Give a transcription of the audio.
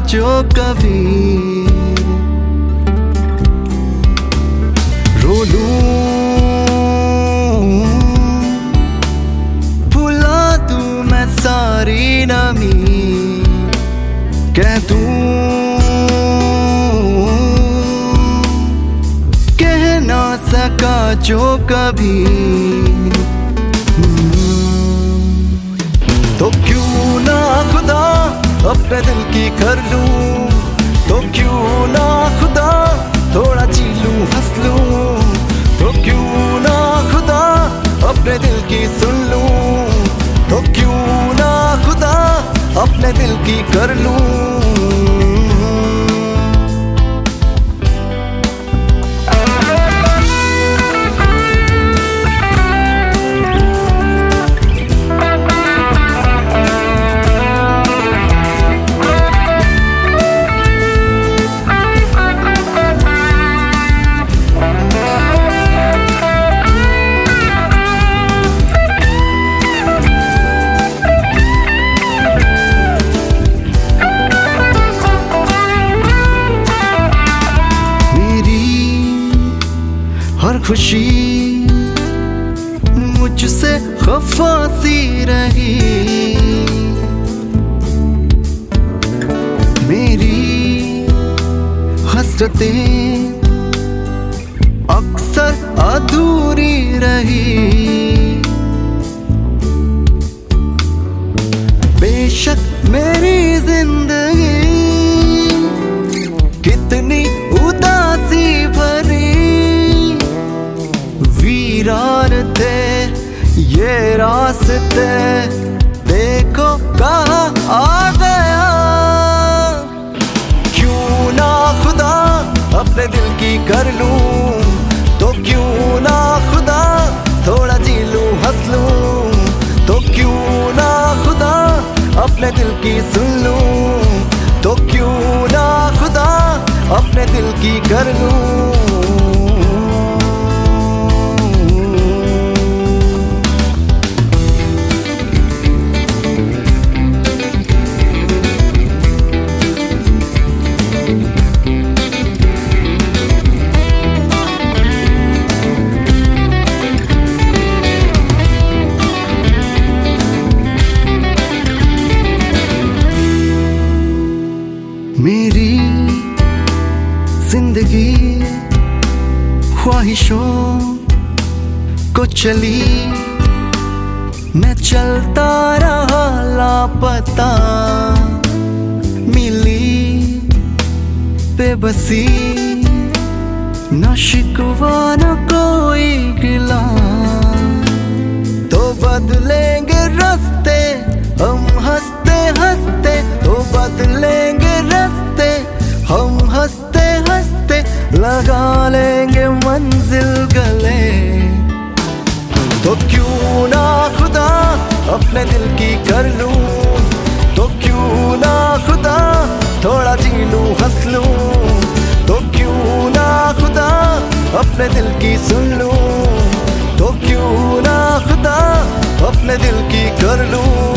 जो कभी रो लूं, भुला दूं मैं सारी नमी, कह दूं कह ना सका जो कभी। तो क्यों ना खुदा अपने दिल की कर लूं, तो क्यों ना खुदा थोड़ा जी लूं हंस लूं, तो क्यों ना खुदा अपने दिल की सुन लूं, तो क्यों ना खुदा अपने दिल की कर लूं। हर खुशी मुझसे खफा सी रही, मेरी हसरतें अक्सर अधूरी रही। बेशक मेरी जिंदगी कितनी उदासी भरी, वीरान थे ये रास्ते, देखो कहाँ आ गया। क्यों ना खुदा अपने दिल की कर लूं, तो क्यों ना खुदा थोड़ा जी लूं हंस लूं, तो क्यों ना खुदा अपने दिल की सुन लूं, तो क्यों ना खुदा अपने दिल की कर लूं। मेरी जिंदगी ख्वाहिशों को चली, मैं चलता रहा लापता, मिली बेबसी न शिकवा न कोई गिला। तो बदलेंगे रास्ते हम हंसते हंसते, तो बदलेंगे रास्ते हम हंसते हंसते, लगा लेंगे मंजिल गले। तो क्यों ना खुदा अपने दिल की कर लूं, तो क्यों ना खुदा थोड़ा जी लूं हंस लूं, तो क्यों ना खुदा अपने दिल की सुन लूं, तो क्यों ना खुदा अपने दिल की कर लूं।